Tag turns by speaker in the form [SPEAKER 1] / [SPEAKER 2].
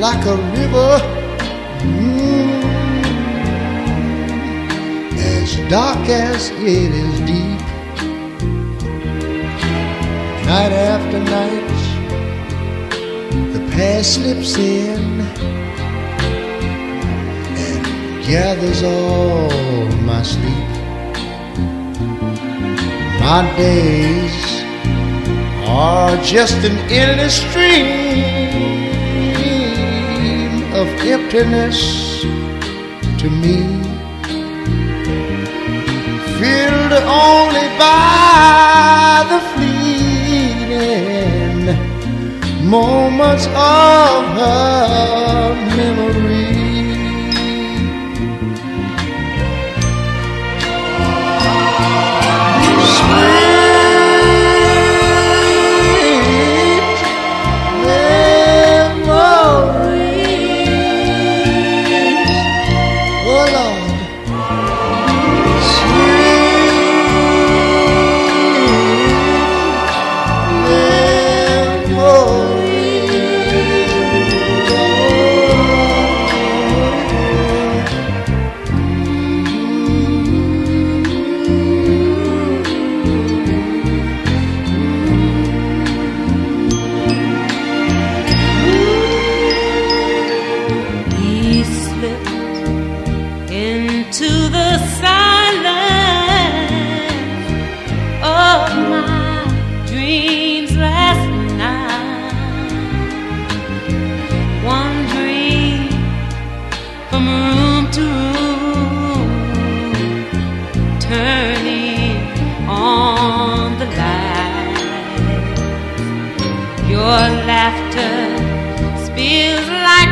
[SPEAKER 1] like a river, as dark as it is deep. Night after night, the past slips in and gathers all my sleep. My days are just an endless stream of emptiness to me, filled only by the fleeting moments of her memory.
[SPEAKER 2] Your laughter spills like